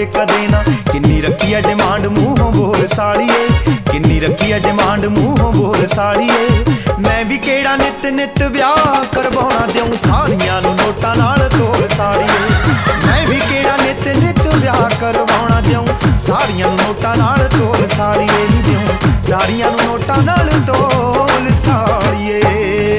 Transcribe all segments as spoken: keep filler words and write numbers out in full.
कदे ना। किन्नी रखी है डिमांड मूहों बोल साड़िए, किन्नी रखी है डिमांड मूहों बोल साड़िए। मैं भी केड़ा नित नित ब्याह करवाउणा देऊं सारियां नूं नोटां नाल तोल साड़िए। मैं भी केड़ा नित नित ब्याह करवाउणा देऊं सारियां नूं नोटां नाल तोल साड़िए। नी देऊं सारियां नूं नोटां नाल तोल साड़िए।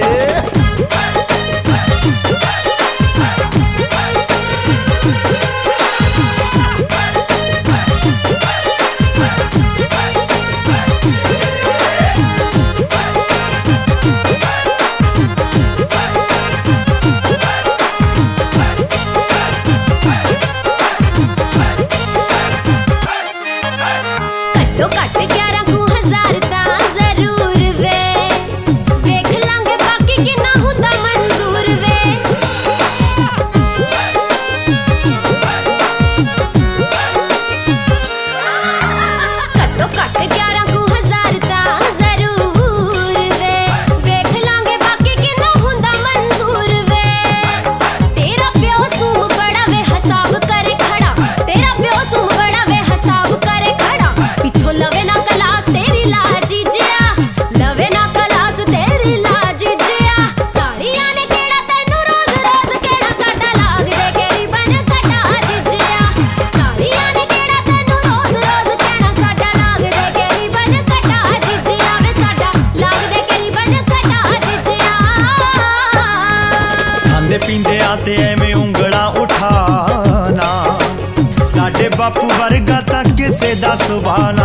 पींदियां ते एवें उंगलां उठाना, साडे बापू वर्गा तां किसे दा सुभाना।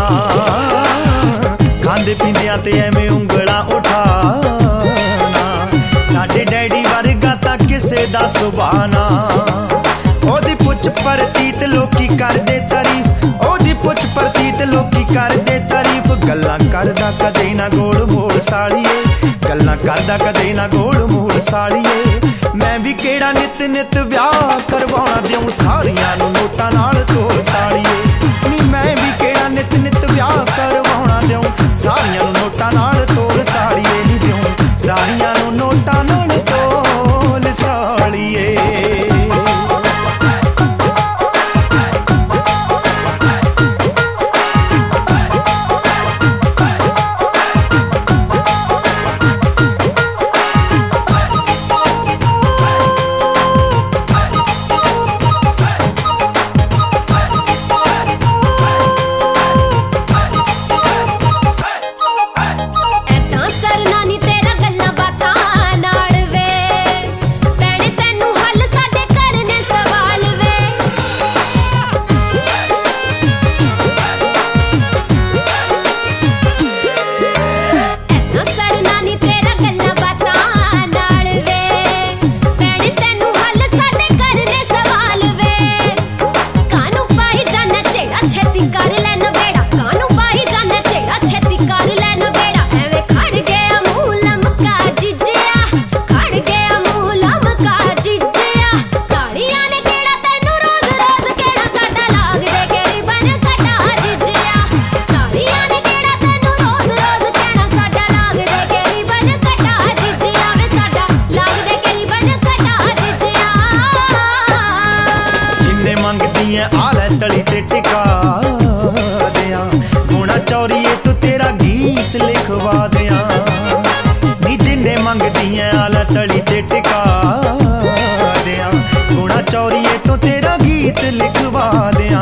खांदे पींदियां ते एवें उंगलां उठाना, साडे डैडी वर्गा तां किसे दा सुभाना। ओदी पुछ परतीत लोकी करदे तारीफ, ओदी पुछ परतीत लोकी करदे तारीफ। गल्लां करदा कदे ना गोल मोल साड़िए, गल्लां करदा कदे ना गोल मोल साड़िए। मैं भी केड़ा नित नित ब्याह करवाउणा देऊं सारियां नूं नोटां नाल तोल साड़िए। नी मैं भी केड़ा नित नित ब्याह करवाउणा देऊं सारियां नूं नोटां नाल तोल साड़िए। नी देऊं सारियां नूं नोटां नाल तोल साड़िए। आले तली ते टिका दियां गुणा चौरीए तू तेरा गीत लिखवा दियां। नी जिन्ने मंगदी है आले तली ते टिका दियां गुणा चौरीए तू तेरा गीत लिखवा दियां।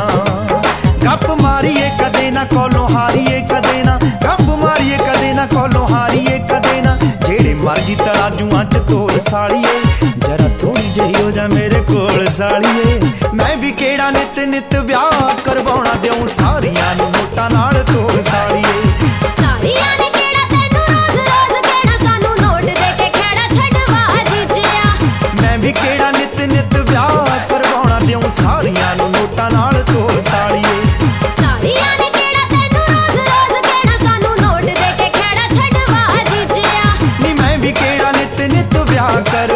गप मारिए कदे ना कोलों हारिए कदे ना, गप मारिए कदे ना कोलों हारिए कदे ना। जेड़े मर्जी तराजुआं च तोल साड़िए, जरा थोड़ी जही हो जा मेरे कोल साड़िए। मैं भी केड़ा नित नित ब्याह करवाउणा देऊं सारियां नूं नोटां नाल तोल साड़िए। सारियां ने केड़ा तैनूं रोज रोज कहना सानू नोट दे के खेड़ा छडवा जीजिया। मैं भी केड़ा नित नित ब्याह करवाउणा देऊं सारियां नूं नोटां नाल तोल साड़िए। सारियां ने केड़ा तैनूं रोज रोज कहना सानू नोट दे के खेड़ा छडवा जीजिया। नी मैं भी केड़ा नित नित ब्याह कर